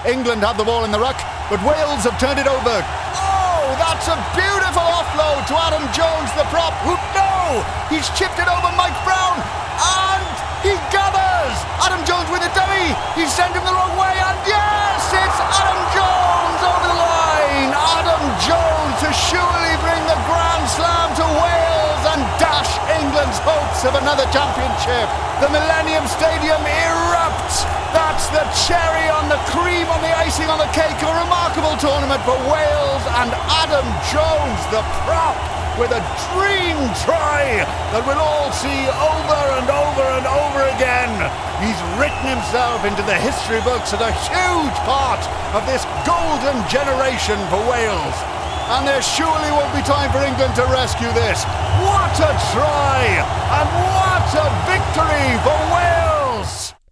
England have the ball in the ruck, but Wales have turned it over. Oh, that's a beautiful offload to Adam Jones, the prop. No! He's chipped it over Mike Brown, and he gathers! Adam Jones with a dummy. He's sent him the wrong way, and yes, it's Adam Jones over the line. Adam Jones to surely bring the Grand Slam to Wales and dash England's hopes of another championship. The Millennium Stadium erupts. That's the cherry on the cream on the icing on the cake. A remarkable tournament for Wales, and Adam Jones, the prop, with a dream try that we'll all see over and over and over again. He's written himself into the history books as a huge part of this golden generation for Wales. And there surely won't be time for England to rescue this. What a try! And what a victory for Wales!